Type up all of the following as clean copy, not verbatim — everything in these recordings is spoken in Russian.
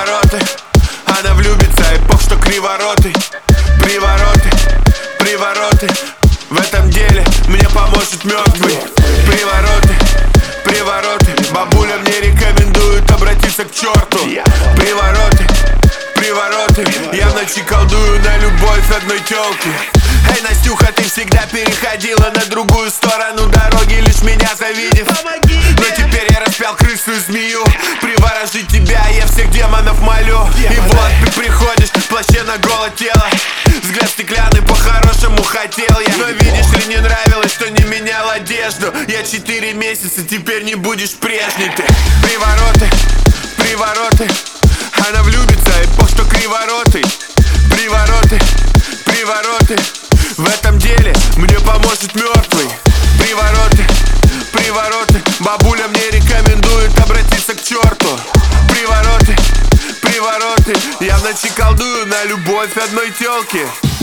привороты. Она влюбится и пох, что криворотый. Привороты, привороты. В этом деле мне поможет мертвый. Привороты, привороты. Бабуля мне рекомендует обратиться к черту. Привороты, привороты. Я в ночи колдую на любовь одной тёлки. Эй, Настюха, ты всегда переходила на другую сторону дороги, лишь меня завидев. Но теперь я распял крысу и змею. Приворожить тебя я всех демонов молю. И вот ты приходишь в плаще на голое тело. Взгляд стеклянный, по-хорошему хотел я. Но видишь ли, не нравилось, что не менял одежду. Я 4 месяца, теперь не будешь прежней ты. Привороты, привороты. Она влюбится и пох, что криворотый. Привороты, привороты. В этом деле мне поможет мертвый. Привороты, привороты. Бабуля мне рекомендует обратиться к черту. Привороты, привороты. Я в ночи колдую на любовь одной тёлки.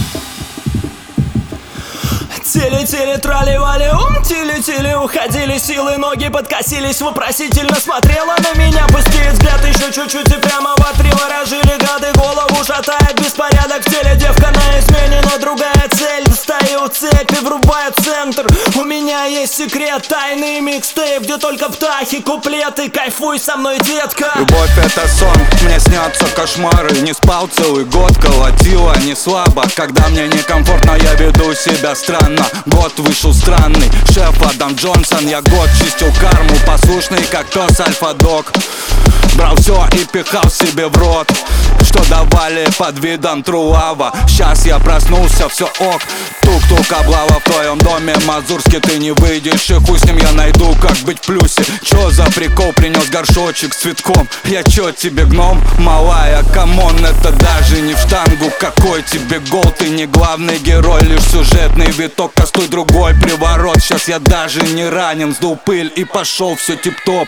Тили-тили, трали-вали, тили-тили, уходили силы, ноги подкосились, вопросительно смотрела на меня. Пусти взгляд еще чуть-чуть и прямо в приворожили гады. Голову шатает беспорядок в теле, девка на измене, но другая цель. Встаю цепи, врубаю центр. У меня есть секрет, тайный микстейп, где только птахи, куплеты. Кайфуй со мной, детка. Любовь это сон, мне снятся кошмары. Не спал целый год, колотила не слабо. Когда мне некомфортно, я веду себя странно. Год вышел странный, шеф Адам Джонсон. Я год чистил карму, послушный как пес Альфа-дог. Брал все и пихал себе в рот, что давали под видом трулава. Сейчас я проснулся, все ок. Тук-тук, облава в твоем доме мазурский. Ты не выйдешь, и хуй с ним я найду, как быть в плюсе. Чё за прикол, принес горшочек с цветком? Я чё тебе гном? Малая, камон, это даже не в штангу. Какой тебе гол, ты не главный герой, лишь сюжетный виток, кастуй другой приворот. Сейчас я даже не ранен, сдул пыль и пошел, все тип-топ.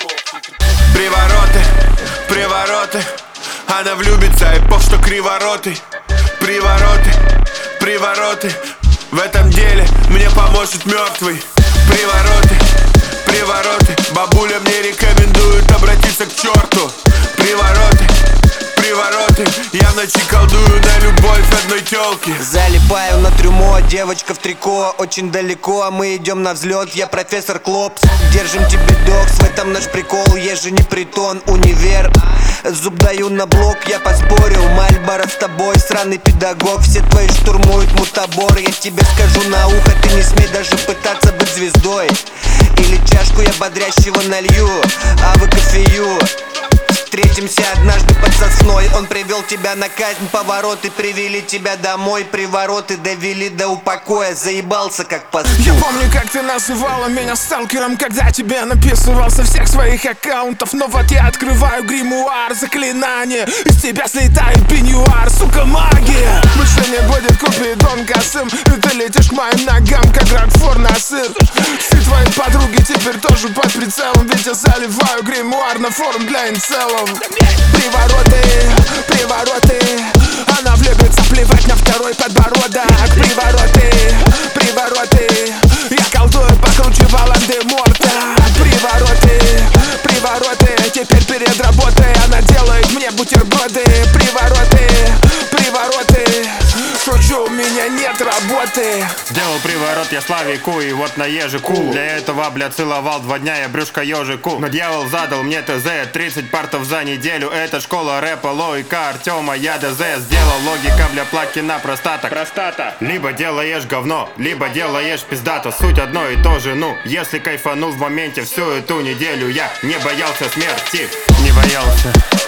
Привороты, привороты. Она влюбится и пох, что криворотый. Привороты, привороты. В этом деле мне поможет мертвый. Привороты, привороты. Бабуля мне рекомендует обратиться к черту. Привороты, привороты. Я в ночи колдую на любовь одной тёлки. Залипаю на трюмо, девочка в трико. Очень далеко, мы идем на взлет. Я профессор Клопс, держим тебе докс. В этом наш прикол, есть же не притон, универ. Зуб даю на блок, я поспорил. Мальборо с тобой, сраный педагог. Все твои штурмуют мутабор. Я тебе скажу на ухо, ты не смей даже пытаться быть звездой. Или чашку я бодрящего налью, а вы кофею. Встретимся однажды под сосной. Он привел тебя на казнь, повороты привели тебя домой. Привороты довели до упокоя, заебался как пастух. Я помню, как ты называла меня сталкером, когда тебе написывал со всех своих аккаунтов. Но вот я открываю гримуар, заклинание, из тебя слетает пеньюар, сука, магия. Больше не будет Купидон косым, и ты летишь к моим ногам, как Рокфор на сыр. Все твои подруги теперь тоже под прицелом, ведь я заливаю гримуар на форум для инцелов. Привороты, привороты. Она влюбится, плевать на второй подбородок. Привороты, привороты. Я колдую покруче Волан-де-Морта. Привороты, привороты. Теперь перед работой она делает мне бутерброды. Привороты, привороты. Шучу, у меня нет работы. Сделал приворот я Славику, и вот на ежику. Для этого, бля, целовал 2 дня я брюшко ежику. Но дьявол задал мне ТЗ, 30 партов за неделю. Это школа рэпа, логика Артема, я ДЗ. Сделал логика, бля, Плакина простата. Либо делаешь говно, либо делаешь пиздато. Суть одно и то же, ну. Если кайфанул в моменте всю эту неделю, я не боялся смерти. Не боялся.